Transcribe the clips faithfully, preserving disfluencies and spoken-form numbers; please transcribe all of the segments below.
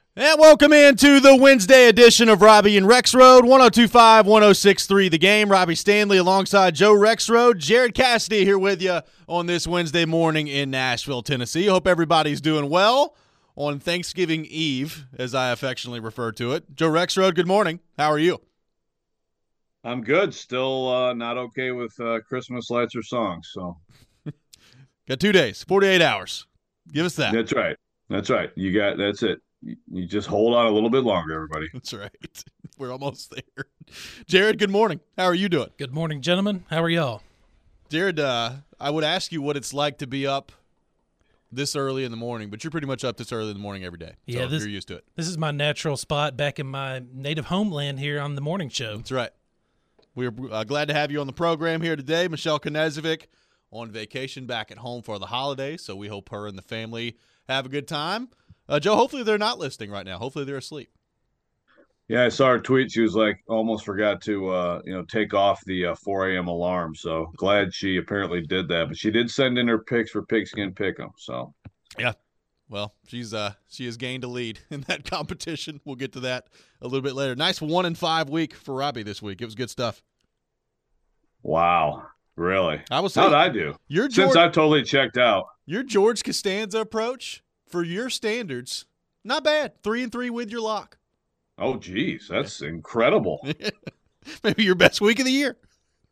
And welcome into the Wednesday edition of Robbie and Rexroad, one oh two point five, one oh six point three The Game. Robbie Stanley alongside Joe Rexroad. Jared Cassidy here with you on this Wednesday morning in Nashville, Tennessee. Hope everybody's doing well on Thanksgiving Eve, as I affectionately refer to it. Joe Rexroad, good morning. How are you? I'm good. Still uh, not okay with uh, Christmas lights or songs. So got two days, forty-eight hours. Give us that. That's right. That's right. You got that's it. You just hold on a little bit longer, everybody. That's right. We're almost there. Jared, good morning. How are you doing? Good morning, gentlemen. How are y'all? Jared, uh, I would ask you what it's like to be up this early in the morning, but you're pretty much up this early in the morning every day. So yeah, this, you're used to it. This is my natural spot back in my native homeland here on the morning show. That's right. We're uh, glad to have you on the program here today. Michelle Knezovic on vacation back at home for the holidays, so we hope her and the family have a good time. Uh, Joe, hopefully they're not listening right now. Hopefully they're asleep. Yeah, I saw her tweet. She was like, almost forgot to, uh, you know, take off the uh, four a.m. alarm. So glad she apparently did that. But she did send in her picks for Pigskin Pick'em. So yeah, well, she's uh, she has gained a lead in that competition. We'll get to that a little bit later. Nice one in five week for Robbie this week. It was good stuff. Wow, really? I was. How'd I do? Your George, Since I've totally checked out. Your George Costanza approach for your standards, not bad. Three and three with your lock. Oh, geez, that's incredible. Maybe your best week of the year.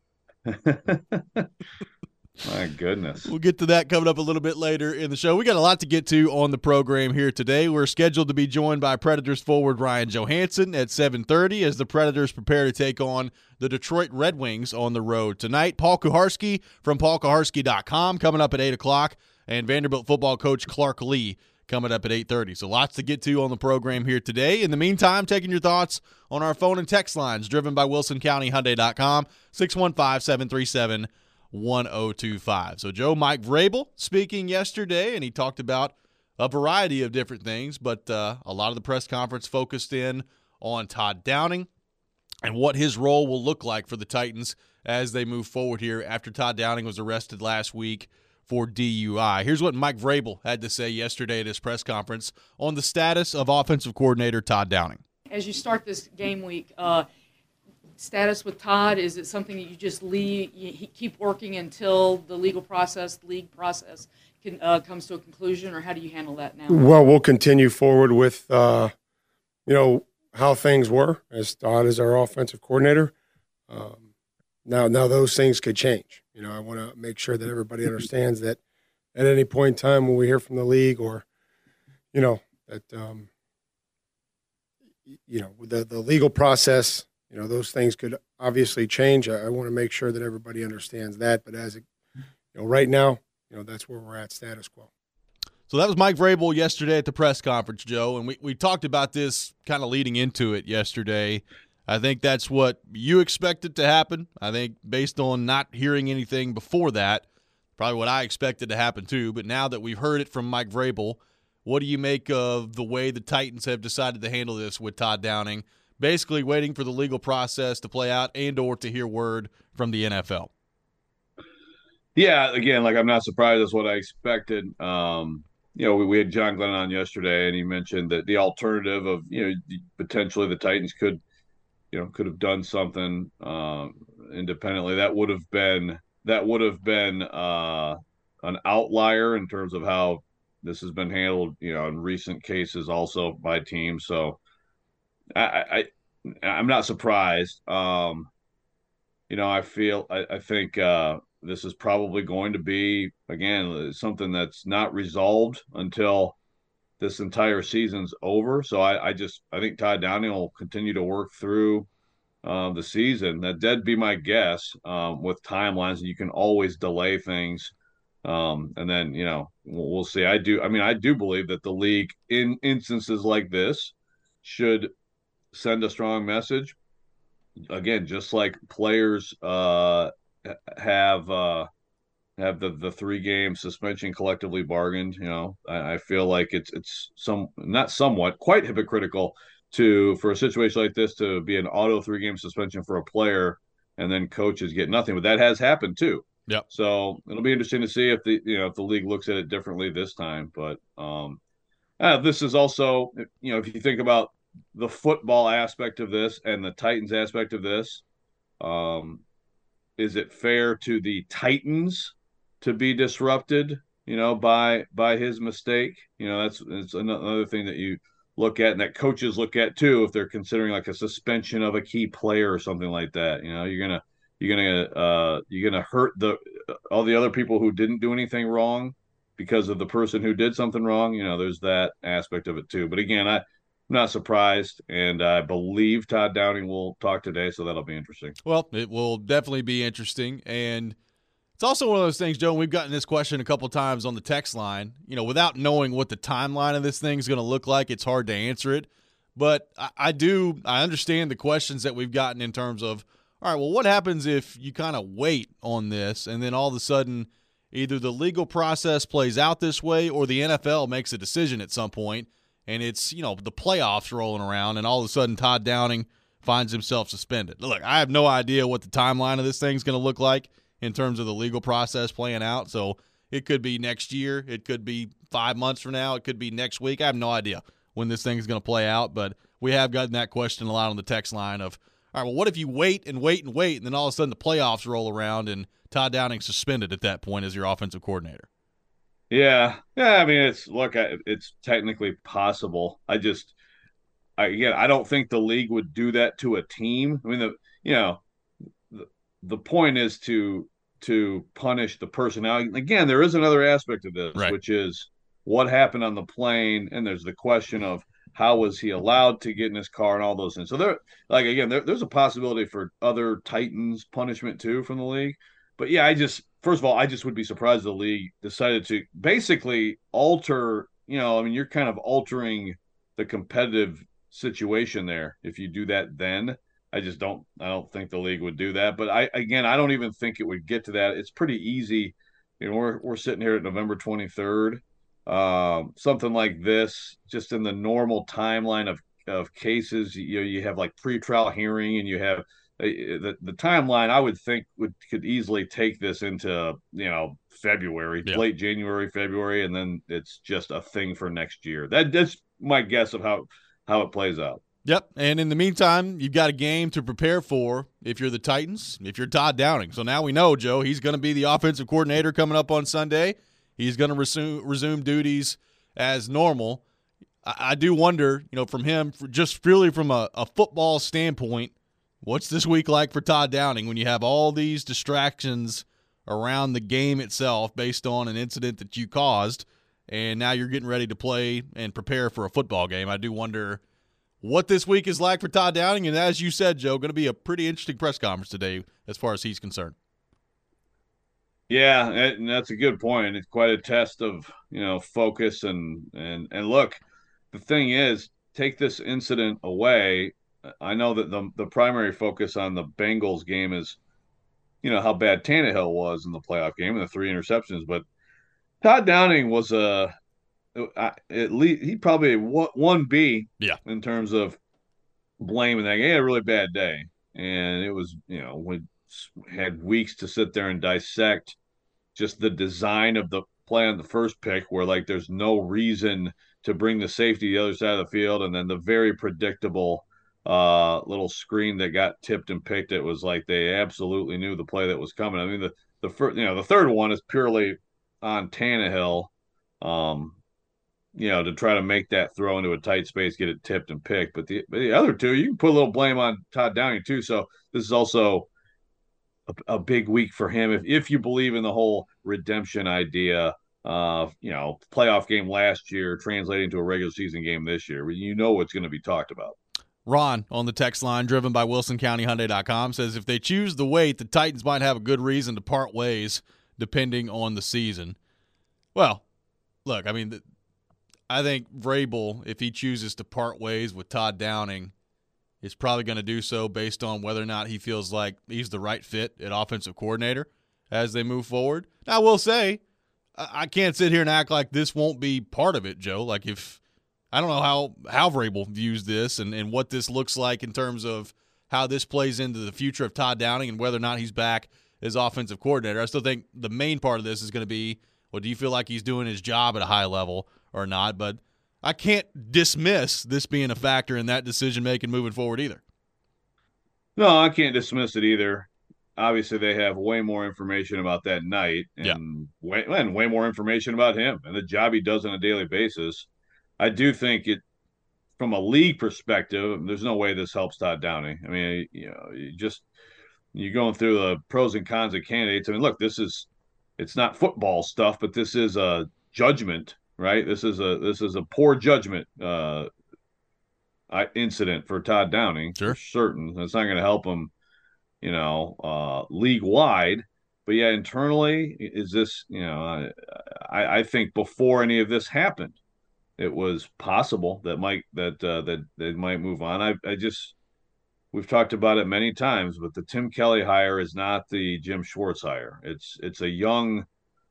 My goodness. We'll get to that coming up a little bit later in the show. We got a lot to get to on the program here today. We're scheduled to be joined by Predators forward Ryan Johansen at seven thirty as the Predators prepare to take on the Detroit Red Wings on the road tonight. Paul Kuharsky from paul kuharsky dot com coming up at eight o'clock, and Vanderbilt football coach Clark Lee coming up at eight thirty. So lots to get to on the program here today. In the meantime, taking your thoughts on our phone and text lines driven by wilson county hyundai dot com, six one five, seven three seven, one oh two five. So Joe, Mike Vrabel speaking yesterday, and he talked about a variety of different things, but uh, a lot of the press conference focused in on Todd Downing and what his role will look like for the Titans as they move forward here after Todd Downing was arrested last week for D U I. Here's what Mike Vrabel had to say yesterday at his press conference on the status of offensive coordinator Todd Downing. As you start this game week, uh, status with Todd, is it something that you just leave, you keep working until the legal process, the league process can, uh, comes to a conclusion, or how do you handle that now? Well, we'll continue forward with, uh, you know, how things were as Todd is our offensive coordinator. Um, now, now those things could change. You know, I want to make sure that everybody understands that at any point in time when we hear from the league or, you know, that, um, you know, the, the legal process, you know, those things could obviously change. I, I want to make sure that everybody understands that. But as, it, you know, right now, you know, that's where we're at, status quo. So that was Mike Vrabel yesterday at the press conference, Joe, and we, we talked about this kind of leading into it yesterday. I think that's what you expected to happen. I think based on not hearing anything before that, probably what I expected to happen too. But now that we've heard it from Mike Vrabel, what do you make of the way the Titans have decided to handle this with Todd Downing, basically waiting for the legal process to play out and or to hear word from the N F L? Yeah, again, like I'm not surprised. That's what I expected. Um, you know, we, we had John Glenn on yesterday, and he mentioned that the alternative of, you know, potentially the Titans could, you know, could have done something um, independently. That would have been that would have been uh, an outlier in terms of how this has been handled, you know, in recent cases also by teams. So I, I I'm not surprised. Um, you know, I feel I, I think uh, this is probably going to be, again, something that's not resolved until this entire season's over. So I, I just I think Todd Downing will continue to work through uh, the season. That that'd be my guess. Um, with timelines, you can always delay things, um, and then you know we'll, we'll see. I do. I mean, I do believe that the league, in instances like this, should send a strong message. Again, just like players uh, have. Uh, have the, the three game suspension collectively bargained. You know, I, I feel like it's it's some not somewhat quite hypocritical to for a situation like this to be an auto three game suspension for a player and then coaches get nothing. But that has happened too. Yep. So it'll be interesting to see if the you know if the league looks at it differently this time. But um, Uh, this is also, you know, if you think about the football aspect of this and the Titans aspect of this, um, is it fair to the Titans to be disrupted, you know, by by his mistake? You know, that's it's another thing that you look at and that coaches look at too if they're considering like a suspension of a key player or something like that. You know, you're gonna you're gonna uh, you're gonna hurt the all the other people who didn't do anything wrong because of the person who did something wrong. You know, there's that aspect of it too. But again, I. I'm not surprised, and I believe Todd Downing will talk today, so that'll be interesting. Well, it will definitely be interesting, and it's also one of those things, Joe, and we've gotten this question a couple times on the text line. You know, without knowing what the timeline of this thing is going to look like, it's hard to answer it. But I, I do – I understand the questions that we've gotten in terms of, all right, well, what happens if you kind of wait on this and then all of a sudden either the legal process plays out this way or the N F L makes a decision at some point, and it's, you know, the playoffs rolling around, and all of a sudden Todd Downing finds himself suspended. Look, I have no idea what the timeline of this thing is going to look like in terms of the legal process playing out. So it could be next year. It could be five months from now. It could be next week. I have no idea when this thing is going to play out, but we have gotten that question a lot on the text line of, all right, well, what if you wait and wait and wait, and then all of a sudden the playoffs roll around and Todd Downing's suspended at that point as your offensive coordinator? Yeah, yeah. I mean, it's look, it's technically possible. I just, I, again, I don't think the league would do that to a team. I mean, the you know, the, the point is to to punish the person. Now, again, there is another aspect of this, right. which is what happened on the plane, and there's the question of how was he allowed to get in his car and all those things. So there, like again, there, there's a possibility for other Titans punishment too from the league. But yeah, I just first of all, I just would be surprised the league decided to basically alter. You know, I mean, you're kind of altering the competitive situation there if you do that. Then I just don't. I don't think the league would do that. But I again, I don't even think it would get to that. It's pretty easy. You know, we're we're sitting here at November twenty-third. Um, something like this, just in the normal timeline of of cases, you know, you have like pretrial hearing, and you have the the timeline. I would think would could easily take this into you know February, yeah. late January, February, and then it's just a thing for next year. That that's my guess of how how it plays out. Yep, and in the meantime, you've got a game to prepare for if you're the Titans, if you're Todd Downing. So now we know, Joe, he's going to be the offensive coordinator coming up on Sunday. He's going to resume, resume duties as normal. I, I do wonder, you know, from him, for just purely from a, a football standpoint, what's this week like for Todd Downing when you have all these distractions around the game itself based on an incident that you caused, and now you're getting ready to play and prepare for a football game? I do wonder what this week is like for Todd Downing, and as you said, Joe, going to be a pretty interesting press conference today as far as he's concerned. Yeah, and that's a good point. It's quite a test of, you know, focus and and and look, the thing is, take this incident away. I know that the the primary focus on the Bengals game is, you know, how bad Tannehill was in the playoff game and the three interceptions, but Todd Downing was a at least he probably a one B yeah in terms of blame in that game. He had a really bad day, and it was, you know, we had weeks to sit there and dissect just the design of the play on the first pick where like there's no reason to bring the safety to the other side of the field, and then the very predictable uh little screen that got tipped and picked. It was like they absolutely knew the play that was coming. I mean, the the first, you know, the third one is purely on Tannehill, um you know, to try to make that throw into a tight space, get it tipped and picked. But the, but the other two, you can put a little blame on Todd Downing too. So this is also a, a big week for him. If, if you believe in the whole redemption idea of, you know, playoff game last year translating to a regular season game this year, you know what's going to be talked about. Ron on the text line, driven by Wilson County Hyundai dot com, says if they choose to wait, the Titans might have a good reason to part ways depending on the season. Well, look, I mean, the, I think Vrabel, if he chooses to part ways with Todd Downing, is probably going to do so based on whether or not he feels like he's the right fit at offensive coordinator as they move forward. Now, I will say, I can't sit here and act like this won't be part of it, Joe. Like if I don't know how, how Vrabel views this and, and what this looks like in terms of how this plays into the future of Todd Downing and whether or not he's back as offensive coordinator. I still think the main part of this is going to be, well, do you feel like he's doing his job at a high level or not? But I can't dismiss this being a factor in that decision making moving forward either. No, I can't dismiss it either. Obviously, they have way more information about that night and, Yeah. way, and way more information about him and the job he does on a daily basis. I do think it, from a league perspective, there's no way this helps Todd Downing. I mean, you know, you just you're going through the pros and cons of candidates. I mean, look, this is it's not football stuff, but this is a judgment, right? This is a this is a poor judgment uh, incident for Todd Downing, Sure. for certain. It's not going to help him, you know, uh, league wide. But yeah, internally, is this, you know, I, I think before any of this happened, it was possible that Mike that uh, that they might move on. I I just we've talked about it many times, but the Tim Kelly hire is not the Jim Schwartz hire. It's it's a young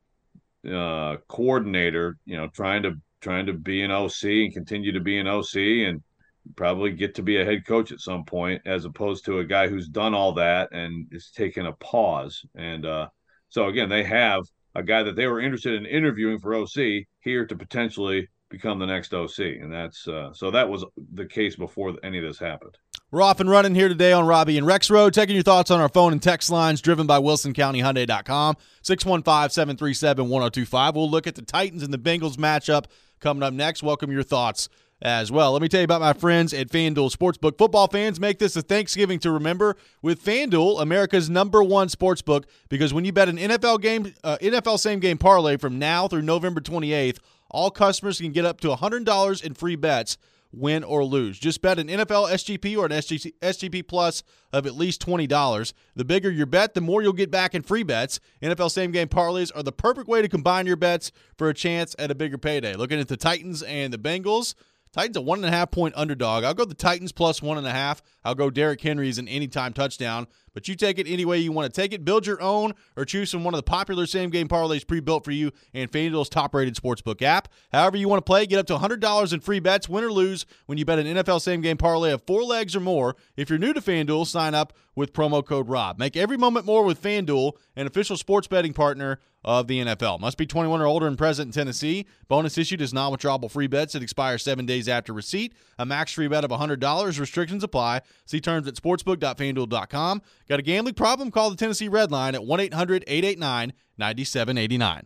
uh, coordinator, you know, trying to trying to be an O C and continue to be an O C and probably get to be a head coach at some point, as opposed to a guy who's done all that and is taking a pause. And uh, so again, they have a guy that they were interested in interviewing for O C here to potentially become the next O C. And that's uh, so that was the case before any of this happened. We're off and running here today on Robbie and Rex Road, taking your thoughts on our phone and text lines driven by Wilson County Hyundai dot com, six one five, seven three seven, one oh two five. We'll look at the Titans and the Bengals matchup coming up next. Welcome your thoughts as well. Let me tell you about my friends at FanDuel Sportsbook. Football fans, make this a Thanksgiving to remember with FanDuel, America's number one sportsbook, because when you bet an N F L game, uh, N F L same-game parlay from now through November twenty-eighth, all customers can get up to one hundred dollars in free bets, win or lose. Just bet an N F L S G P or an S G P Plus of at least twenty dollars. The bigger your bet, the more you'll get back in free bets. N F L same-game parlays are the perfect way to combine your bets for a chance at a bigger payday. Looking at the Titans and the Bengals, Titans a one and a half point underdog. I'll go the Titans plus one and a half. I'll go Derrick Henry as an anytime touchdown. But you take it any way you want to take it. Build your own or choose from one of the popular same-game parlays pre-built for you in FanDuel's top-rated sportsbook app. However you want to play, get up to one hundred dollars in free bets, win or lose, when you bet an N F L same-game parlay of four legs or more. If you're new to FanDuel, sign up with promo code ROB. Make every moment more with FanDuel, an official sports betting partner of the N F L. Must be twenty-one or older and present in Tennessee. Bonus issued is non-withdrawable free bets that expire seven days after receipt. A max free bet of one hundred dollars. Restrictions apply. See terms at sportsbook dot fan duel dot com. Got a gambling problem? Call the Tennessee Red Line at one eight hundred, eight eight nine, nine seven eight nine.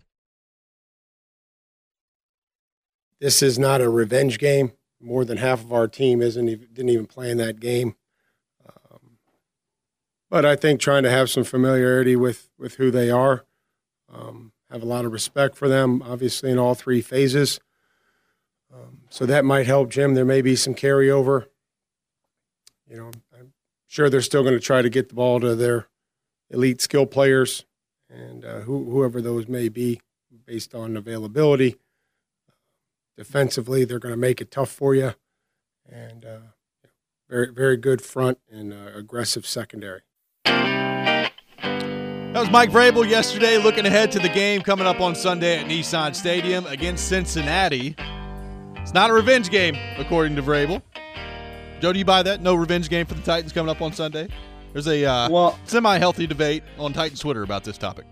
This is not a revenge game. More than half of our team isn't even, didn't even play in that game. Um, but I think trying to have some familiarity with, with who they are, um, have a lot of respect for them, obviously in all three phases. Um, so that might help, Jim. There may be some carryover. You know, I'm sure they're still going to try to get the ball to their elite skill players and uh, who, whoever those may be based on availability. Defensively, they're going to make it tough for you. And uh, very, very good front and uh, aggressive secondary. That was Mike Vrabel yesterday, looking ahead to the game coming up on Sunday at Nissan Stadium against Cincinnati. It's not a revenge game, according to Vrabel. Joe, do you buy that? No revenge game for the Titans coming up on Sunday? There's a uh, well, semi-healthy debate on Titans Twitter about this topic.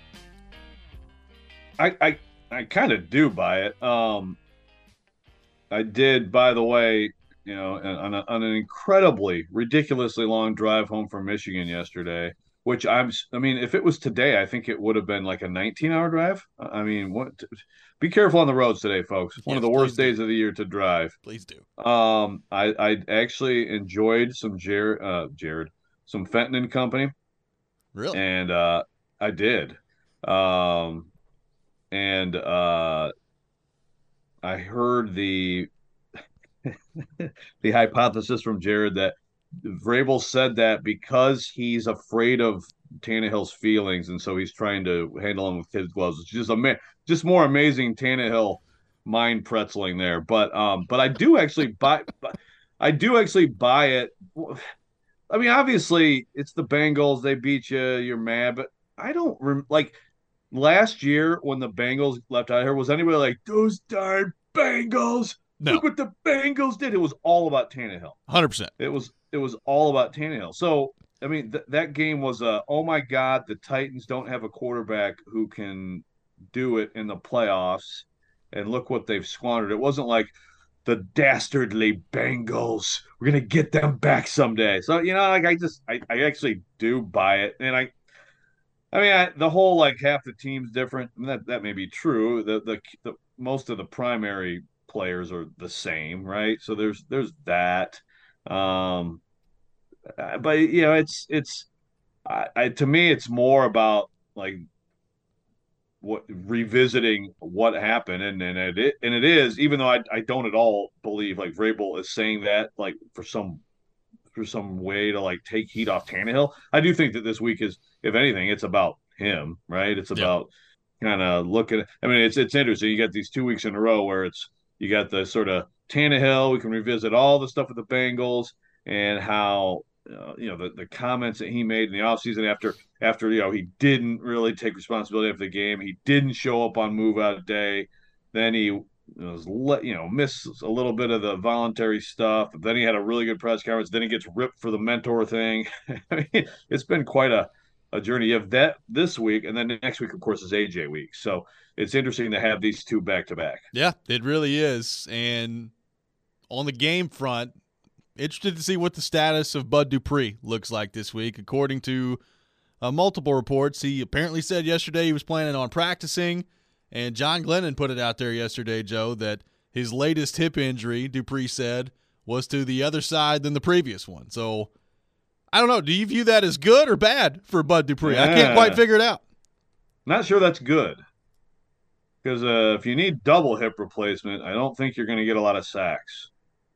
I I, I kind of do buy it. Um, I did, by the way, you know, on, a, on an incredibly, ridiculously long drive home from Michigan yesterday, which I'm, I mean, if it was today, I think it would have been like a nineteen-hour drive. I mean, what? Be careful on the roads today, folks. One Yes, of the worst please do. days of the year to drive. Please do. Um, I, I actually enjoyed some Jared, uh, Jared, some Fenton and Company, Really? and uh, I did. Um, and uh, I heard the the hypothesis from Jared that Vrabel said that because he's afraid of Tannehill's feelings, and so he's trying to handle him with kid gloves. It's just a just more amazing Tannehill mind pretzeling there. But um, but I do actually buy, I do actually buy it. I mean, obviously it's the Bengals. They beat you. You're mad, but I don't rem- like last year when the Bengals left out here. Was anybody like those darn Bengals? No. Look what the Bengals did. It was all about Tannehill. one hundred percent. It was it was all about Tannehill. So, I mean, th- that game was a, oh, my God, the Titans don't have a quarterback who can do it in the playoffs, and look what they've squandered. It wasn't like the dastardly Bengals. We're gonna get them back someday. So you know, like I just I, I actually do buy it, and I I mean I, the whole like half the team's different. I mean, that that may be true. The, the the most of the primary players are the same, right? So there's there's that. Um, uh, but you know, it's it's I, I to me it's more about like what revisiting what happened, and and it and it is, even though I, I don't at all believe like Vrabel is saying that like for some for some way to like take heat off Tannehill. I do think that this week is, if anything, it's about him, right? It's Yeah. about kind of looking. I mean, it's it's interesting. You got these two weeks in a row where it's you got the sort of Tannehill. We can revisit all the stuff with the Bengals and how uh, you know the, the comments that he made in the offseason after after you know he didn't really take responsibility for the game. He didn't show up on move out day. Then he was let you know miss a little bit of the voluntary stuff. Then he had a really good press conference. Then he gets ripped for the mentor thing. I mean, it's been quite a a journey. You have that this week, and then next week, of course, is A J week. So it's interesting to have these two back to back. Yeah, it really is. And on the game front, interested to see what the status of Bud Dupree looks like this week. According to uh, multiple reports, he apparently said yesterday he was planning on practicing, and John Glennon put it out there yesterday, Joe, that his latest hip injury, Dupree said, was to the other side than the previous one. So I don't know. Do you view that as good or bad for Bud Dupree? Yeah. I can't quite figure it out. Not sure that's good. Because uh, if you need double hip replacement, I don't think you're going to get a lot of sacks.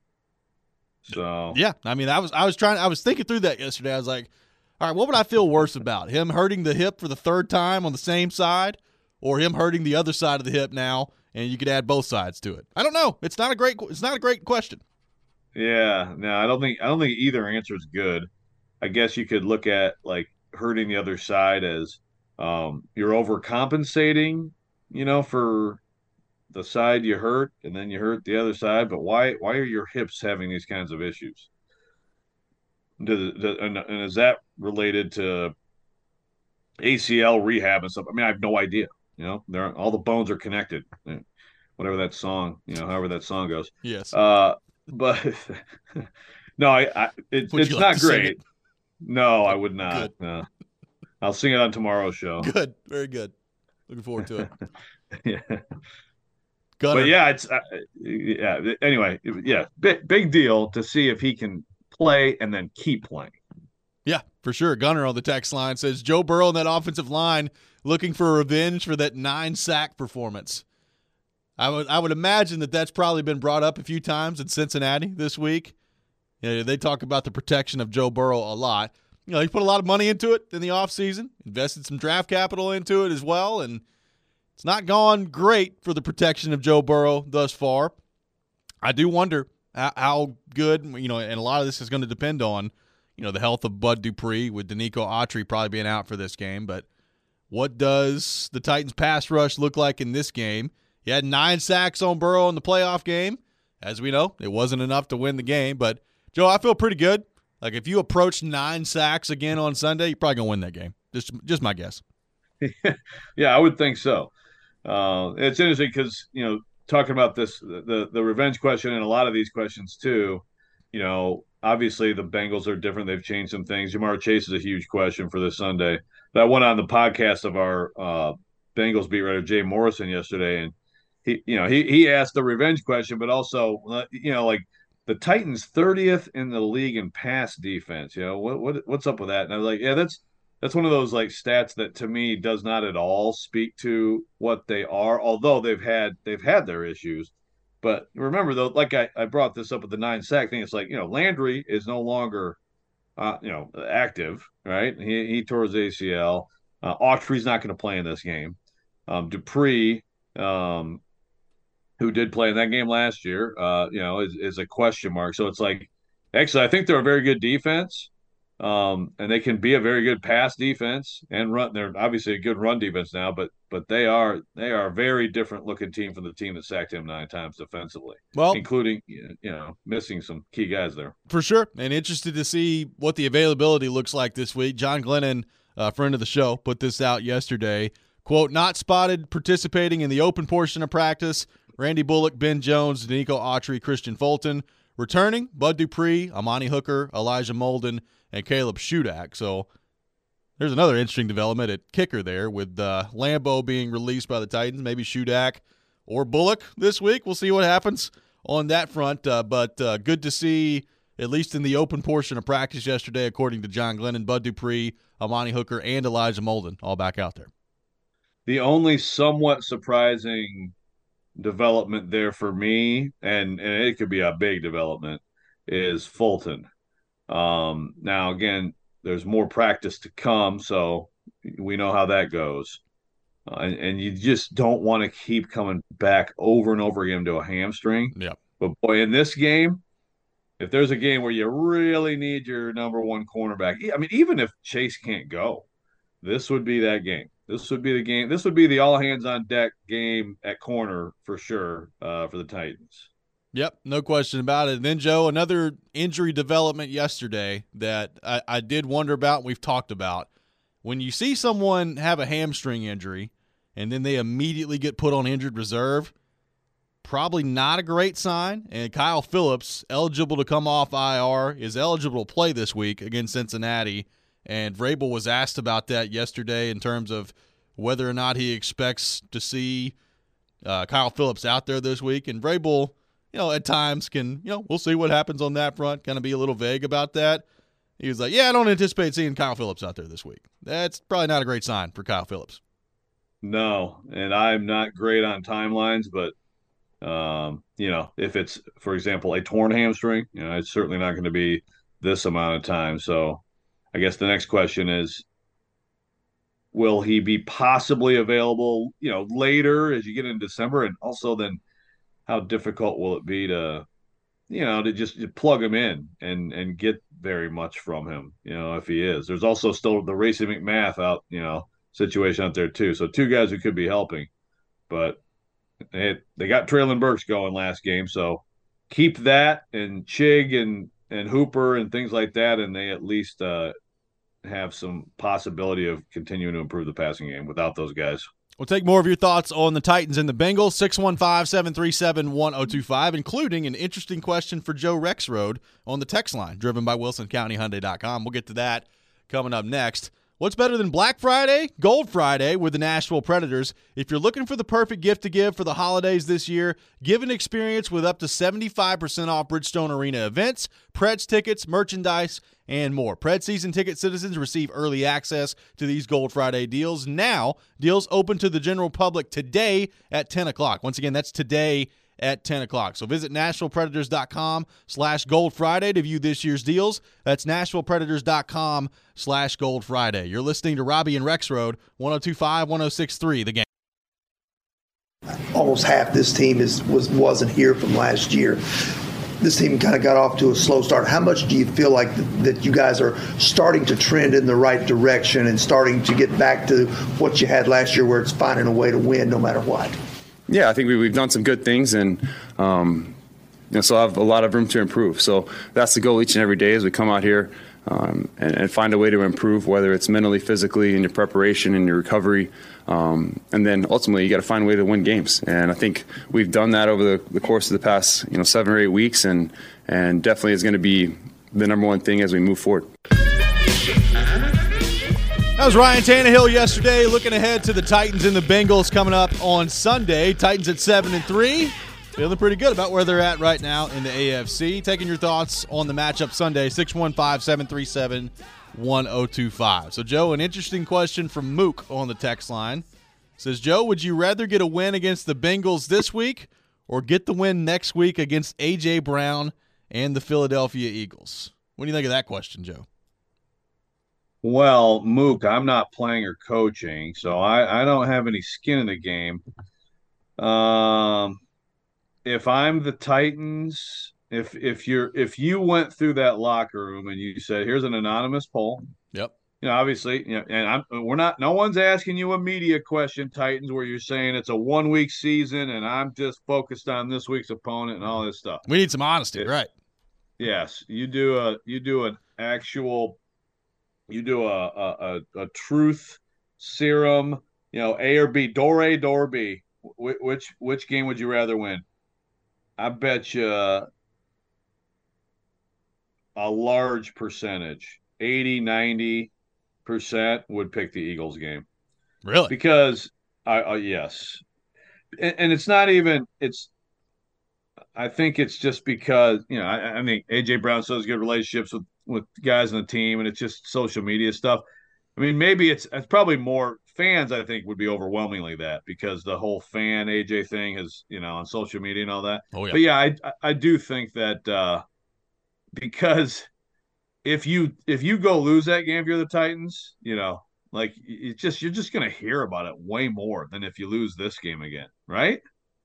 So Yeah, I mean, I was I was trying I was thinking through that yesterday. I was like, all right, what would I feel worse about? Him hurting the hip for the third time on the same side, or him hurting the other side of the hip now, and you could add both sides to it. I don't know. It's not a great it's not a great question. yeah, no, I don't think I don't think either answer is good. I guess you could look at like hurting the other side as um, you're overcompensating, you know, for the side you hurt, and then you hurt the other side. But why why are your hips having these kinds of issues? Do, do, and, and is that related to A C L rehab and stuff? I mean, I have no idea. You know, they're all the bones are connected. Whatever that song, you know, however that song goes. Yes. Uh, but no, I, I it, Would it's you like not to sing great. it? No, I would not. Good. No. I'll sing it on tomorrow's show. Good, very good. Looking forward to it. Yeah. Gunner. But yeah, it's uh, yeah. Anyway, yeah, big big deal to see if he can play and then keep playing. Yeah, for sure. Gunner on the text line says Joe Burrow and that offensive line looking for revenge for that nine sack performance. I would I would imagine that that's probably been brought up a few times in Cincinnati this week. You know, they talk about the protection of Joe Burrow a lot. You know, he put a lot of money into it in the offseason, invested some draft capital into it as well, and it's not gone great for the protection of Joe Burrow thus far. I do wonder how, how good, you know, and a lot of this is going to depend on, you know, the health of Bud Dupree with Danico Autry probably being out for this game. But what does the Titans pass rush look like in this game? He had nine sacks on Burrow in the playoff game. As we know, it wasn't enough to win the game. But, Joe, I feel pretty good. Like, if you approach nine sacks again on Sunday, you're probably going to win that game. Just just my guess. Yeah, I would think so. Uh, it's interesting because, you know, talking about this, the, the revenge question and a lot of these questions too, you know, obviously the Bengals are different. They've changed some things. Jamar Chase is a huge question for this Sunday. But I went on the podcast of our uh, Bengals beat writer, Jay Morrison, yesterday, and he, you know, he, he asked the revenge question, but also, you know, like the Titans thirtieth in the league in pass defense, you know, what, what, what's up with that? And I was like, yeah, that's, That's one of those like stats that to me does not at all speak to what they are, although they've had they've had their issues. But remember though, like I, I brought this up with the nine sack thing, it's like, you know, Landry is no longer uh, you know, active, right? He he tore his A C L. Uh, Autry's not going to play in this game. Um, Dupree, um, who did play in that game last year, uh, you know, is, is a question mark. So it's like, actually, I think they're a very good defense. Um, and they can be a very good pass defense and run. They're obviously a good run defense now, but but they are they are a very different looking team from the team that sacked him nine times defensively, Well, including you know missing some key guys there. For sure, and interested to see what the availability looks like this week. John Glennon, a friend of the show, put this out yesterday. Quote, not spotted participating in the open portion of practice. Randy Bullock, Ben Jones, Danico Autry, Christian Fulton. Returning, Bud Dupree, Amani Hooker, Elijah Molden, and Caleb Shudak. So there's another interesting development at kicker there with uh, Lambo being released by the Titans, maybe Shudak or Bullock this week. We'll see what happens on that front. Uh, but uh, good to see, at least in the open portion of practice yesterday, according to John Glennon, Bud Dupree, Amani Hooker, and Elijah Molden all back out there. The only somewhat surprising development there for me, and, and it could be a big development, is Fulton. Um, now, again, there's more practice to come, so we know how that goes. Uh, and, and you just don't want to keep coming back over and over again to a hamstring. Yeah. But, boy, in this game, if there's a game where you really need your number one cornerback, I mean, even if Chase can't go, this would be that game. This would be the game. This would be the all hands on deck game at corner for sure uh, for the Titans. Yep, no question about it. And then, Joe, another injury development yesterday that I, I did wonder about and we've talked about. When you see someone have a hamstring injury and then they immediately get put on injured reserve, probably not a great sign. And Kyle Phillips, eligible to come off I R, is eligible to play this week against Cincinnati. And Vrabel was asked about that yesterday in terms of whether or not he expects to see uh, Kyle Phillips out there this week. And Vrabel, you know, at times can, you know, we'll see what happens on that front, kind of be a little vague about that. He was like, yeah, I don't anticipate seeing Kyle Phillips out there this week. That's probably not a great sign for Kyle Phillips. No, and I'm not great on timelines, but, um, you know, if it's, for example, a torn hamstring, you know, it's certainly not going to be this amount of time. So I guess the next question is, will he be possibly available, you know, later as you get into December? And also then how difficult will it be to, you know, to just to plug him in and, and get very much from him, you know, if he is. There's also still the Racey McMath out, you know, situation out there too. So two guys who could be helping. But they, they got Traylon Burks going last game. So keep that and Chig and, and Hooper and things like that, and they at least uh, – have some possibility of continuing to improve the passing game without those guys. We'll take more of your thoughts on the Titans and the Bengals, six one five, seven three seven, one oh two five, including an interesting question for Joe Rexroad on the text line, driven by Wilson County Hyundai dot com. We'll get to that coming up next. What's better than Black Friday? Gold Friday with the Nashville Predators. If you're looking for the perfect gift to give for the holidays this year, give an experience with up to seventy-five percent off Bridgestone Arena events, Preds tickets, merchandise, and more. Pred season ticket citizens receive early access to these Gold Friday deals. Now, deals open to the general public today at ten o'clock. Once again, that's today at ten o'clock. So visit Nashville Predators dot com slash Gold Friday to view this year's deals. That's Nashville Predators dot com slash Gold Friday. You're listening to Robbie and Rexroad, one oh two five, one oh six three, The Game. Almost half this team is was, wasn't here from last year. This team kind of got off to a slow start. How much do you feel like th- that you guys are starting to trend in the right direction and starting to get back to what you had last year where it's finding a way to win no matter what? Yeah, I think we, we've done some good things and um, you know, still have a lot of room to improve. So that's the goal each and every day as we come out here um, and, and find a way to improve, whether it's mentally, physically, in your preparation, in your recovery. Um, and then ultimately you got to find a way to win games. And I think we've done that over the, the course of the past, you know, seven or eight weeks and, and definitely is going to be the number one thing as we move forward. That was Ryan Tannehill yesterday, looking ahead to the Titans and the Bengals coming up on Sunday. Titans at seven and three, feeling pretty good about where they're at right now in the A F C. Taking your thoughts on the matchup Sunday, six one five, seven three seven, one oh two five. So, Joe, an interesting question from Mook on the text line. Says, Joe, would you rather get a win against the Bengals this week or get the win next week against A J. Brown and the Philadelphia Eagles? What do you think of that question, Joe? Well, Mook, I'm not playing or coaching, so I, I don't have any skin in the game. Um, if I'm the Titans, if if you're if you went through that locker room and you said, "Here's an anonymous poll," Yep. You know, obviously, you know, and I'm we're not. No one's asking you a media question, Titans, where you're saying it's a one week season and I'm just focused on this week's opponent and all this stuff. We need some honesty, it, right? Yes, you do a you do an actual. You do a, a, a, a truth serum, you know, A or B, door A, door B. wh- which which game would you rather win? I bet you a large percentage, eighty, ninety percent would pick the Eagles game. Really? Because I uh, yes. And, and it's not even it's I think it's just because, you know, I, I think A J Brown still has good relationships with, with guys on the team, and it's just social media stuff. I mean, maybe it's it's probably more fans, I think, would be overwhelmingly that, because the whole fan A J thing is, you know, on social media and all that. Oh, yeah. But yeah, I I do think that uh, because if you if you go lose that game, if you're the Titans, you know, like it's just you're just gonna hear about it way more than if you lose this game again, right?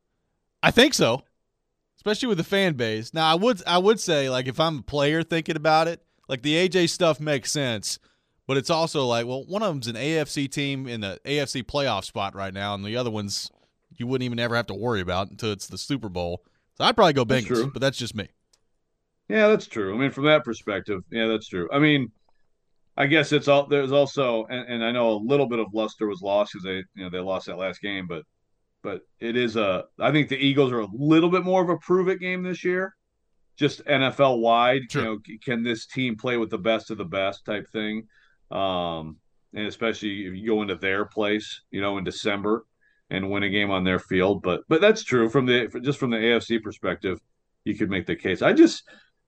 I think so. Especially with the fan base. Now, I would I would say, like, if I'm a player thinking about it, like, the A J stuff makes sense, but it's also like, well, one of them's an A F C team in the A F C playoff spot right now, and the other one's you wouldn't even ever have to worry about until it's the Super Bowl. So I'd probably go That's Bengals, true. but that's just me. Yeah, that's true. I mean, from that perspective, yeah, that's true. I mean, I guess it's all there's also, and, and I know a little bit of luster was lost because they, you know, they lost that last game, but but it is a. I think the Eagles are a little bit more of a prove it game this year, just N F L wide. Sure. You know, can this team play with the best of the best type thing? Um, and especially if you go into their place, you know, in December and win a game on their field. But but that's true from the just from the A F C perspective, you could make the case. I just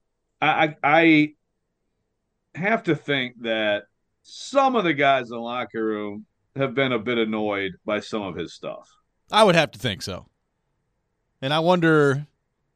I I have to think that some of the guys in the locker room have been a bit annoyed by some of his stuff. I would have to think so. And I wonder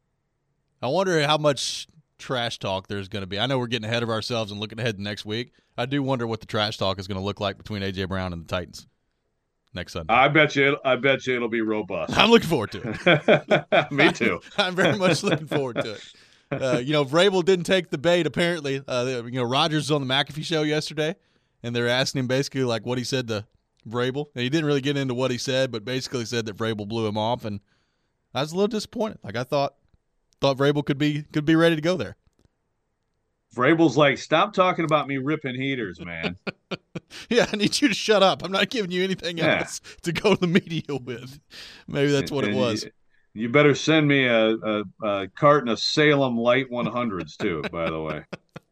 I wonder how much trash talk there's going to be. I know we're getting ahead of ourselves and looking ahead to next week. I do wonder what the trash talk is going to look like between A J Brown and the Titans next Sunday. I bet you I bet you it'll be robust. I'm looking forward to it. Me too. I'm very much looking forward to it. Uh, you know, Vrabel didn't take the bait, apparently. Uh, you know, Rodgers was on the McAfee show yesterday, and they're asking him basically like what he said to Vrabel. And he didn't really get into what he said, but basically said that Vrabel blew him off, and I was a little disappointed. Like, I thought thought Vrabel could be could be ready to go there. Vrabel's like, stop talking about me ripping heaters, man. Yeah, I need you to shut up. I'm not giving you anything Yeah. else to go to the media with. Maybe that's what And it was. You, you better send me a, a, a carton of Salem Light one hundreds too, by the way.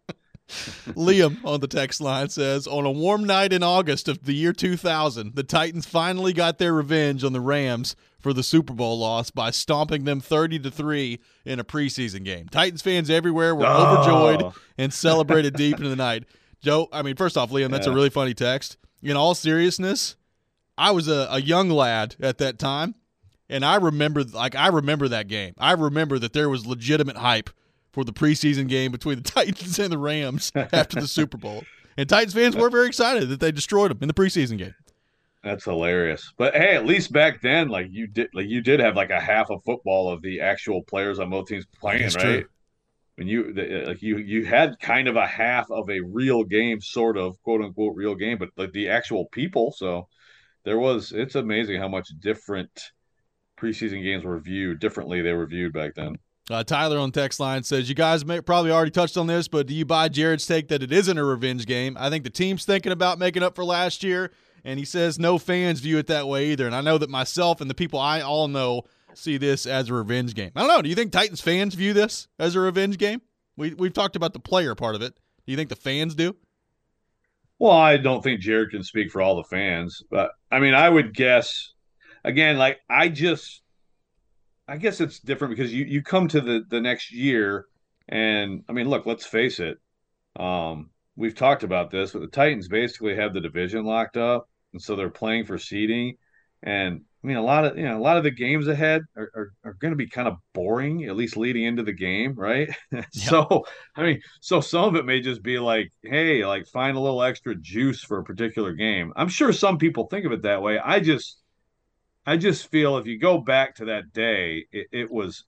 Liam on the text line says, on a warm night in August of the year two thousand, the Titans finally got their revenge on the Rams for the Super Bowl loss by stomping them thirty to three in a preseason game. Titans fans everywhere were Oh. overjoyed and celebrated deep into the night. Joe, I mean, first off, Liam, that's Yeah. a really funny text. In all seriousness, I was a, a young lad at that time, and I remember, like, I remember that game. I remember that there was legitimate hype for the preseason game between the Titans and the Rams after the Super Bowl. And Titans fans were very excited that they destroyed them in the preseason game. That's hilarious. But hey, at least back then, like you did, like you did have like a half of football of the actual players on both teams playing, That's right? true. When you the, like you you had kind of a half of a real game, sort of quote unquote real game, but like the actual people. So there was. It's amazing how much different preseason games were viewed differently. They were viewed back then. Uh, Tyler on text line says, you guys may, probably already touched on this, but do you buy Jared's take that it isn't a revenge game? I think the team's thinking about making up for last year, and he says no fans view it that way either. And I know that myself and the people I all know see this as a revenge game. I don't know. Do you think Titans fans view this as a revenge game? We, we've talked about the player part of it. Do you think the fans do? Well, I don't think Jared can speak for all the fans, but I mean, I would guess again, like I just, I guess it's different because you, you come to the, the next year and I mean, look, let's face it. Um, we've talked about this, but the Titans basically have the division locked up. And so they're playing for seeding. And I mean, a lot of, you know, a lot of the games ahead are, are, are going to be kind of boring, at least leading into the game. Right. So, I mean, so some of it may just be like, hey, like find a little extra juice for a particular game. I'm sure some people think of it that way. I just, I just feel if you go back to that day, it, it was,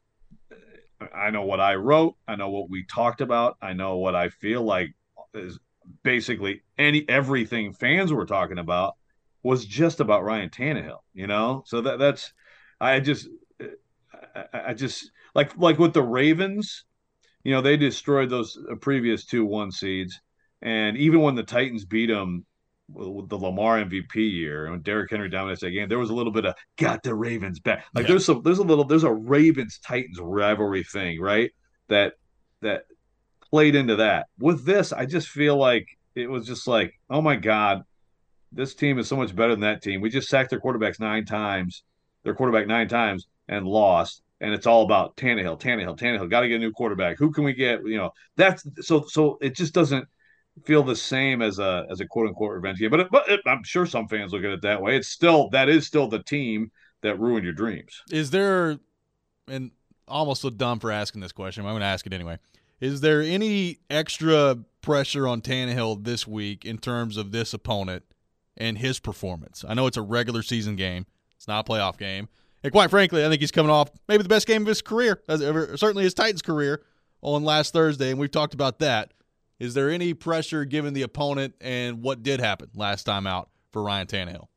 I know what I wrote. I know what we talked about. I know what I feel like is basically any, everything fans were talking about was just about Ryan Tannehill, you know? So that that's, I just, I, I just like, like with the Ravens, you know, they destroyed those previous two one seeds. And even when the Titans beat them, with the Lamar M V P year and when Derrick Henry dominates that game, there was a little bit of got the Ravens back. Like Yeah. there's some there's a little there's a Ravens Titans rivalry thing, right? That that played into that. With this, I just feel like it was just like, oh my God, this team is so much better than that team. We just sacked their quarterbacks nine times, their quarterback nine times and lost. And it's all about Tannehill, Tannehill, Tannehill. Got to get a new quarterback. Who can we get? You know, that's so. So it just doesn't feel the same as a as a quote unquote revenge game. But it, but it, I'm sure some fans look at it that way. It's still that is still the team that ruined your dreams. Is there, and almost so dumb for asking this question, but I'm going to ask it anyway. Is there any extra pressure on Tannehill this week in terms of this opponent and his performance? I know it's a regular season game. It's not a playoff game. And quite frankly, I think he's coming off maybe the best game of his career, certainly his Titans career, on last Thursday, and we've talked about that. Is there any pressure given the opponent and what did happen last time out for Ryan Tannehill?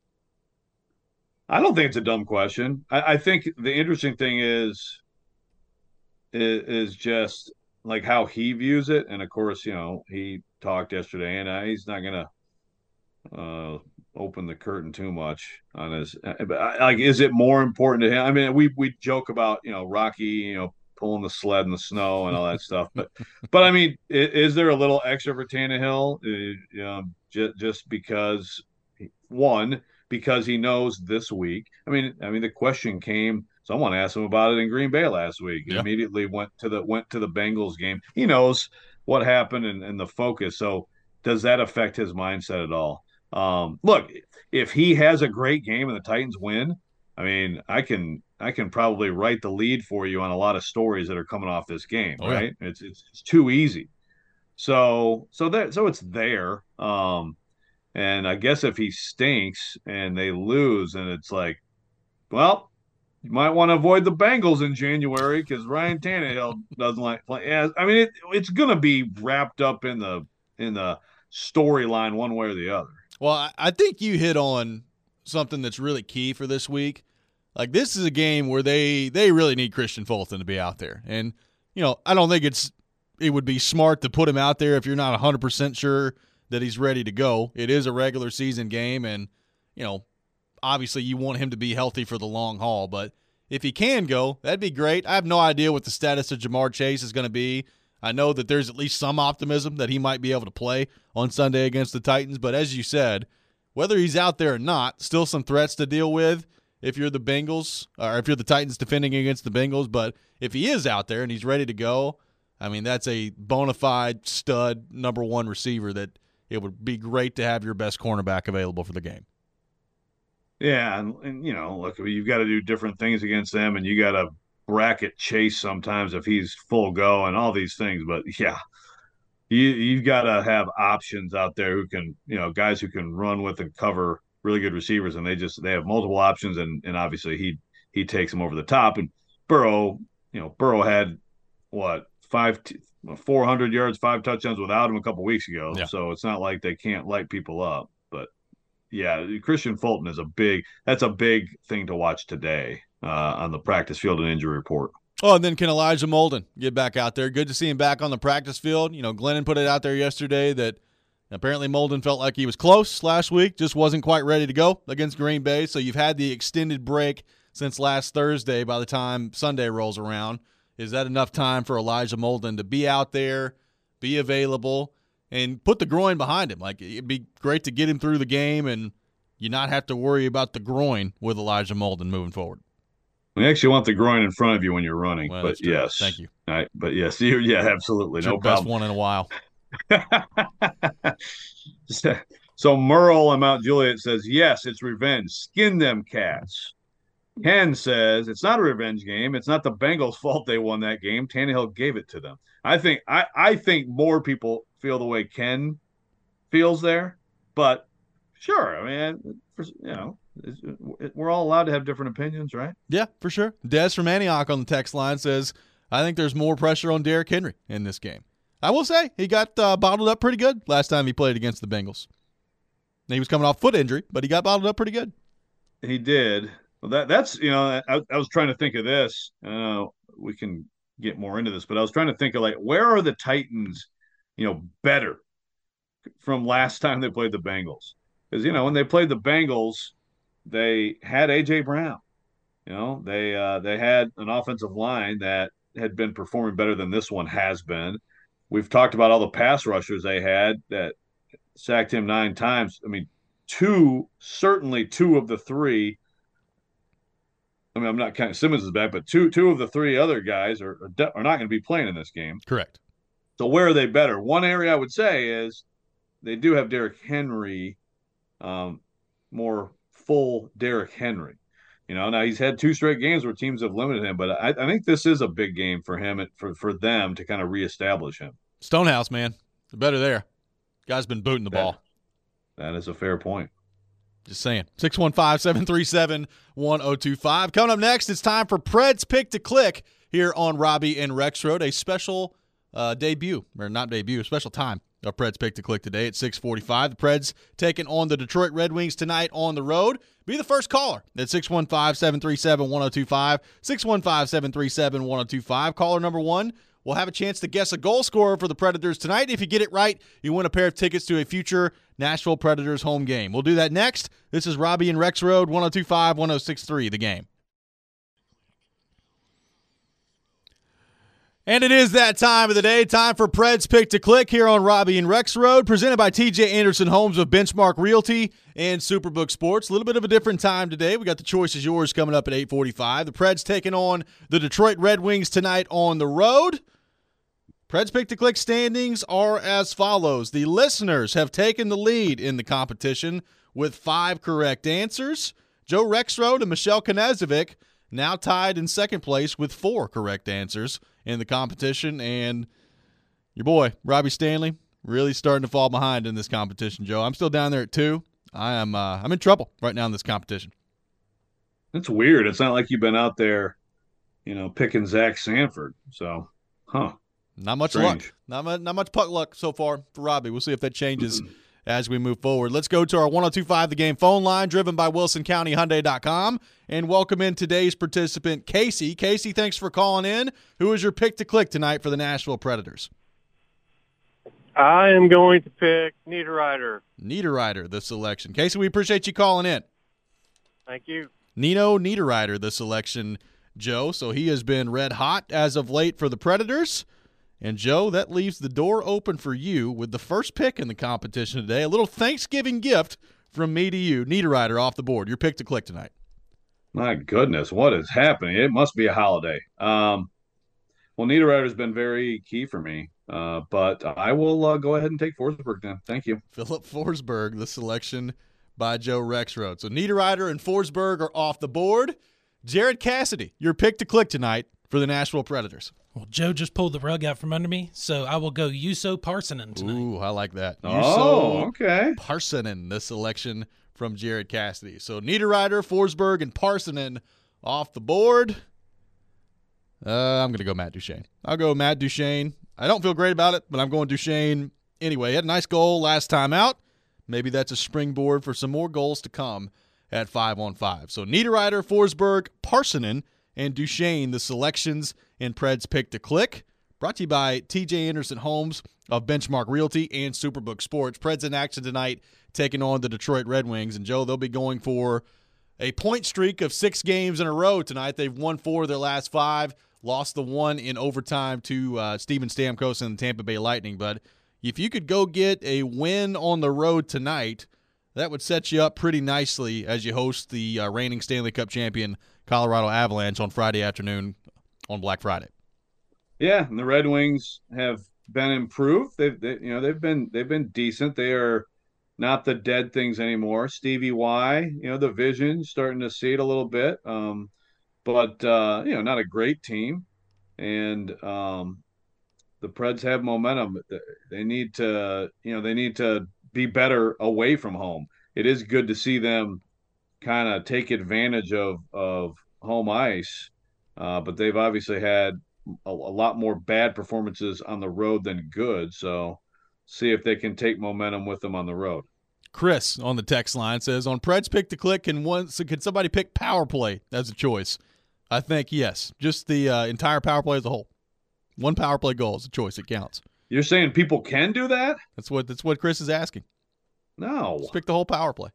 I don't think it's a dumb question. I, I think the interesting thing is, is is just like how he views it. And of course, you know, he talked yesterday, and uh, he's not going to uh, open the curtain too much on his. But like, is it more important to him? I mean, we we joke about you know Rocky, you know, pulling the sled in the snow and all that stuff, but but I mean, is, is there a little extra for Tannehill? Uh, you know, just just because one. Because he knows this week. I mean, I mean, the question came. Someone asked him about it in Green Bay last week. He yeah. immediately went to the went to the Bengals game. He knows what happened and, and the focus. So, does that affect his mindset at all? Um, look, if he has a great game and the Titans win, I mean, I can I can probably write the lead for you on a lot of stories that are coming off this game. Oh, right? Yeah. It's, it's it's too easy. So so that so it's there. Um, And I guess if he stinks and they lose, and it's like, well, you might want to avoid the Bengals in January because Ryan Tannehill doesn't like play. I mean, it, it's going to be wrapped up in the in the storyline one way or the other. Well, I think you hit on something that's really key for this week. Like, this is a game where they they really need Christian Fulton to be out there, and you know, I don't think it's it would be smart to put him out there if you're not one hundred percent sure that he's ready to go. It is a regular season game, and, you know, obviously you want him to be healthy for the long haul, but if he can go, that'd be great. I have no idea what the status of Jamar Chase is going to be. I know that there's at least some optimism that he might be able to play on Sunday against the Titans, but as you said, whether he's out there or not, still some threats to deal with if you're the Bengals, or if you're the Titans defending against the Bengals, but if he is out there and he's ready to go, I mean, that's a bona fide stud number one receiver that it would be great to have your best cornerback available for the game. Yeah, and, and you know, look, you've got to do different things against them, and you got to bracket Chase sometimes if he's full go and all these things. But yeah, you you've got to have options out there who can, you know, guys who can run with and cover really good receivers, and they just they have multiple options, and and obviously he he takes them over the top. And Burrow, you know, Burrow had what five. T- four hundred yards, five touchdowns without him a couple weeks ago. Yeah. So it's not like they can't light people up. But yeah, Christian Fulton is a big, that's a big thing to watch today uh, on the practice field and injury report. Oh, and then can Elijah Molden get back out there? Good to see him back on the practice field. You know, Glennon put it out there yesterday that apparently Molden felt like he was close last week, just wasn't quite ready to go against Green Bay. So you've had the extended break since last Thursday by the time Sunday rolls around. Is that enough time for Elijah Molden to be out there, be available, and put the groin behind him? Like, it'd be great to get him through the game and you not have to worry about the groin with Elijah Molden moving forward. We actually want the groin in front of you when you're running, Well, but yes. Thank you. All right, but yes, you, yeah, absolutely. It's no your best problem. one in a while. So Merle and Mount Juliet says, yes, it's revenge. Skin them cats. Ken says it's not a revenge game. It's not the Bengals' fault they won that game. Tannehill gave it to them. I think I, I think more people feel the way Ken feels there, but sure. I mean, you know, we're all allowed to have different opinions, right? Yeah, for sure. Des from Antioch on the text line says, I think there's more pressure on Derrick Henry in this game. I will say he got uh, bottled up pretty good last time he played against the Bengals. He was coming off foot injury, but he got bottled up pretty good. He did. Well, that that's you know, I, I was trying to think of this. Uh, we can get more into this, but I was trying to think of like where are the Titans, you know, better from last time they played the Bengals. Because, you know, when they played the Bengals, they had A J Brown. You know, they uh, they had an offensive line that had been performing better than this one has been. We've talked about all the pass rushers they had that sacked him nine times. I mean, two, certainly two of the three. I mean, I'm not counting Simmons is back, but two two of the three other guys are are, de- are not going to be playing in this game. Correct. So where are they better? One area I would say is they do have Derrick Henry, um, more full Derrick Henry. You know, now he's had two straight games where teams have limited him, but I, I think this is a big game for him and for, for them to kind of reestablish him. Stonehouse, man. Better there. Guy's been booting the that, ball. That is a fair point. Just saying. six one five, seven three seven, one oh two five. Coming up next, it's time for Pred's Pick to Click here on Robbie and Rexroad. A special uh, debut, or not debut, a special time of Pred's Pick to Click today at six forty-five. The Preds taking on the Detroit Red Wings tonight on the road. Be the first caller at six one five, seven three seven, one oh two five. six one five, seven three seven, one oh two five. Caller number one will have a chance to guess a goal scorer for the Predators tonight. If you get it right, you win a pair of tickets to a future Nashville Predators home game. We'll do that next. This is Robbie and Rexroad, one oh two five, one oh six three, The Game. And it is that time of the day, time for Pred's Pick to Click here on Robbie and Rexroad, presented by T J Anderson Homes of Benchmark Realty and Superbook Sports. A little bit of a different time today. We got the Choice is Yours coming up at eight forty-five. The Preds taking on the Detroit Red Wings tonight on the road. Pred's Pick to Click standings are as follows. The listeners have taken the lead in the competition with five correct answers. Joe Rexroad and Michelle Knezovic now tied in second place with four correct answers in the competition. And your boy, Robbie Stanley, really starting to fall behind in this competition, Joe. I'm still down there at two. I am uh, I'm in trouble right now in this competition. It's weird. It's not like you've been out there, you know, picking Zach Sanford. So, huh. Not much Strange. luck. Not, mu- not much puck luck so far for Robbie. We'll see if that changes as we move forward. Let's go to our one oh two five The Game phone line, driven by Wilson County Hyundai dot com, and welcome in today's participant, Casey. Casey, thanks for calling in. Who is your pick to click tonight for the Nashville Predators? I am going to pick Niederreiter. Niederreiter, the selection. Casey, we appreciate you calling in. Thank you. Nino Niederreiter, the selection, Joe. So he has been red hot as of late for the Predators. And, Joe, that leaves the door open for you with the first pick in the competition today. A little Thanksgiving gift from me to you. Niederreiter off the board. Your pick to click tonight. My goodness, what is happening? It must be a holiday. Um, well, Niederreiter has been very key for me, uh, but I will uh, go ahead and take Forsberg then. Thank you. Philip Forsberg, the selection by Joe Rexroad. So Niederreiter and Forsberg are off the board. Jared Cassidy, your pick to click tonight for the Nashville Predators. Well, Joe just pulled the rug out from under me, so I will go Juuso Parssinen tonight. Ooh, I like that. Oh, Juuso okay. Parssinen, the selection from Jared Cassidy. So Niederreiter, Forsberg, and Parssinen off the board. Uh, I'm going to go Matt Duchene. I'll go Matt Duchene. I don't feel great about it, but I'm going Duchene anyway. He had a nice goal last time out. Maybe that's a springboard for some more goals to come at five on five. So Niederreiter, Forsberg, Parssinen, and Duchene, the selections in Pred's Pick to Click. Brought to you by T J Anderson Homes of Benchmark Realty and Superbook Sports. Preds in action tonight, taking on the Detroit Red Wings. And, Joe, they'll be going for a point streak of six games in a row tonight. They've won four of their last five, lost the one in overtime to uh, Steven Stamkos and the Tampa Bay Lightning. But if you could go get a win on the road tonight, that would set you up pretty nicely as you host the uh, reigning Stanley Cup champion Colorado Avalanche on Friday afternoon on Black Friday. Yeah, and the Red Wings have been improved. They've, they, you know, they've been they've been decent. They are not the dead things anymore. Stevie Y, you know, the vision starting to see it a little bit, um, but uh, you know, not a great team. And um, the Preds have momentum. They need to, you know, they need to be better away from home. It is good to see them kind of take advantage of of home ice, uh, but they've obviously had a, a lot more bad performances on the road than good. So see if they can take momentum with them on the road. Chris on the text line says, on Pred's Pick to Click, can one so can somebody pick power play as a choice? I think yes. Just the uh, entire power play as a whole. One power play goal is a choice. It counts. You're saying people can do that? That's what that's what Chris is asking. No. Just pick the whole power play.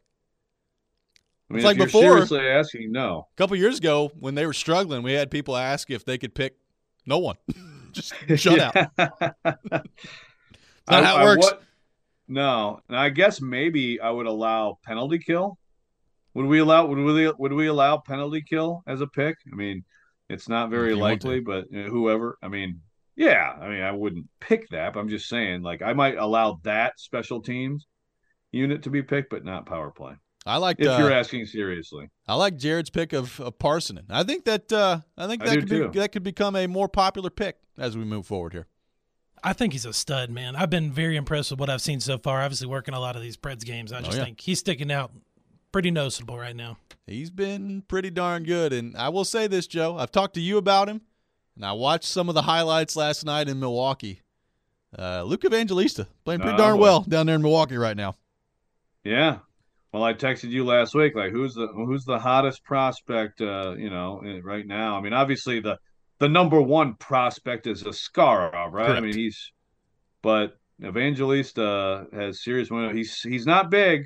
I mean, It's if like you're before- seriously asking, no. A couple years ago, when they were struggling, we had people ask if they could pick no one. Just shut out. That's not how it works. what- no, and I guess maybe I would allow penalty kill. Would we allow? Would we? Would we allow penalty kill as a pick? I mean, it's not very If you want likely, but you know, whoever. I mean, yeah. I mean, I wouldn't pick that. But I'm just saying, like, I might allow that special teams unit to be picked, but not power play. I like If uh, you're asking seriously. I like Jared's pick of, of Parsonen. I think that uh, I think I that do could too. be that could become a more popular pick as we move forward here. I think he's a stud, man. I've been very impressed with what I've seen so far. Obviously, working a lot of these Preds games, I just Oh, yeah. think he's sticking out pretty noticeable right now. He's been pretty darn good, and I will say this, Joe. I've talked to you about him, and I watched some of the highlights last night in Milwaukee. Uh, Luke Evangelista playing pretty Oh, darn boy. well down there in Milwaukee right now. Yeah. Well, I texted you last week, like, who's the who's the hottest prospect, uh, you know, eh, right now? I mean, obviously the the number one prospect is Askarov, right? I Correct. mean, he's, but Evangelista has serious. He's he's not big.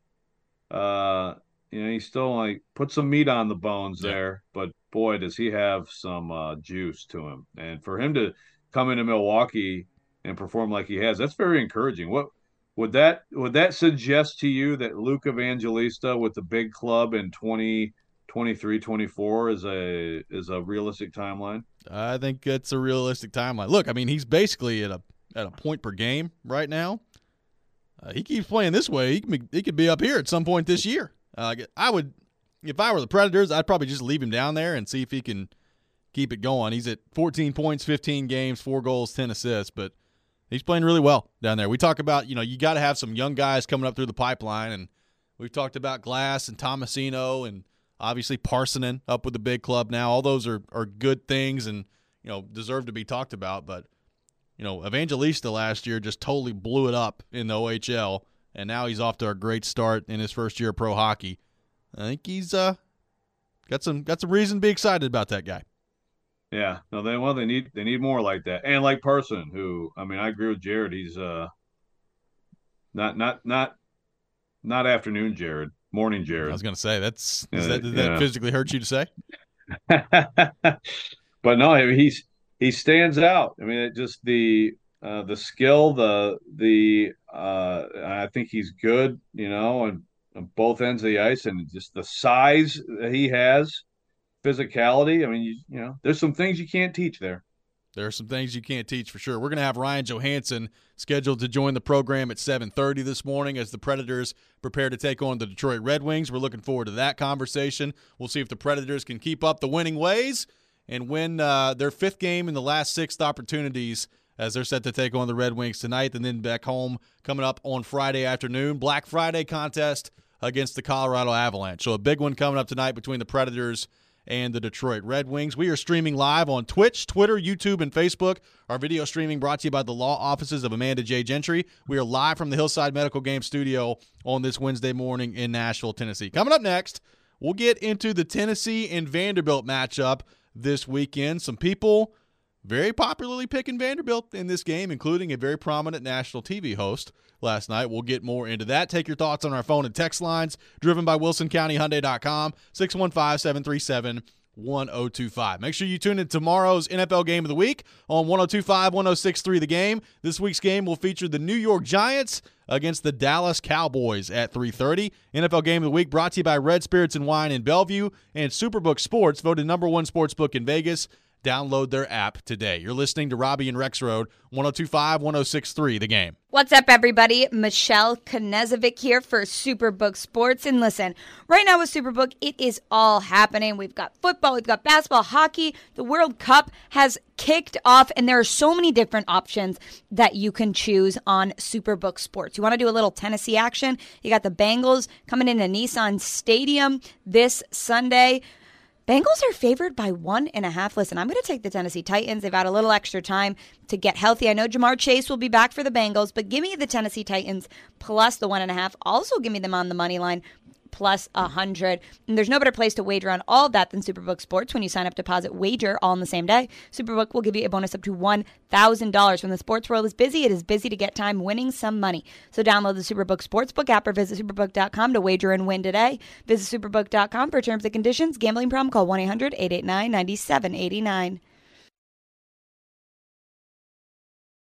Uh, you know, he's still like put some meat on the bones Yeah. there, but boy, does he have some uh, juice to him. And for him to come into Milwaukee and perform like he has, that's very encouraging. What would that would that suggest to you that Luke Evangelista with the big club in twenty twenty-three twenty-four is a is a realistic timeline? I think it's a realistic timeline. Look, I mean, he's basically at a at a point per game right now. Uh, he keeps playing this way. He can be, he could be up here at some point this year. Uh, I would, if I were the Predators, I'd probably just leave him down there and see if he can keep it going. He's at fourteen points, fifteen games, four goals, ten assists, but he's playing really well down there. We talk about, you know, you got to have some young guys coming up through the pipeline, and we've talked about Glass and Tomasino and obviously Parsonen up with the big club now. All those are, are good things and, you know, deserve to be talked about, but you know, Evangelista last year just totally blew it up in the O H L, and now he's off to a great start in his first year of pro hockey. I think he's uh got some got some reason to be excited about that guy. Yeah, no, they well they need they need more like that, and like Parson, who I mean, I agree with Jared. He's uh not not not not afternoon Jared, morning I Jared. was gonna say that's Yeah, does that, does yeah. that physically hurt you to say? But no, I mean, he's he stands out. I mean, it just the uh, the skill, the the uh, I think he's good, you know, on, on both ends of the ice, and just the size that he has, physicality. I mean, you you know, there's some things you can't teach there. There are some things you can't teach for sure. We're going to have Ryan Johansson scheduled to join the program at seven thirty this morning as the Predators prepare to take on the Detroit Red Wings. We're looking forward to that conversation. We'll see if the Predators can keep up the winning ways and win uh, their fifth game in the last six opportunities as they're set to take on the Red Wings tonight and then back home coming up on Friday afternoon. Black Friday contest against the Colorado Avalanche. So a big one coming up tonight between the Predators and the Detroit Red Wings. We are streaming live on Twitch, Twitter, YouTube, and Facebook. Our video streaming brought to you by the law offices of Amanda J. Gentry. We are live from the Hillside Medical Game Studio on this Wednesday morning in Nashville, Tennessee. Coming up next, we'll get into the Tennessee and Vanderbilt matchup this weekend. Some people very popularly picking Vanderbilt in this game, including a very prominent national T V host last night. We'll get more into that. Take your thoughts on our phone and text lines, driven by Wilson County Hyundai dot com, six one five, seven three seven, one oh two five. Make sure you tune in tomorrow's N F L Game of the Week on one oh two five, one oh six three The Game. This week's game will feature the New York Giants against the Dallas Cowboys at three thirty. N F L Game of the Week brought to you by Red Spirits and Wine in Bellevue and Superbook Sports, voted number one sports book in Vegas. Download their app today. You're listening to Robbie and Rex Road, one oh two five, one oh six three The Game. What's up, everybody? Michelle Knezovic here for Superbook Sports. And listen, right now with Superbook, it is all happening. We've got football, we've got basketball, hockey. The World Cup has kicked off, and there are so many different options that you can choose on Superbook Sports. You want to do a little Tennessee action? You got the Bengals coming into Nissan Stadium this Sunday. Bengals are favored by one and a half. Listen, I'm going to take the Tennessee Titans. They've had a little extra time to get healthy. I know Jamar Chase will be back for the Bengals, but give me the Tennessee Titans plus the one and a half. Also give me them on the money line, plus one hundred. And there's no better place to wager on all of that than Superbook Sports. When you sign up, deposit, wager all in the same day, Superbook will give you a bonus up to one thousand dollars. When the sports world is busy, it is busy to get time winning some money. So download the Superbook Sportsbook app or visit superbook dot com to wager and win today. Visit superbook dot com for terms and conditions. Gambling problem? Call one eight hundred eight eight nine nine seven eight nine.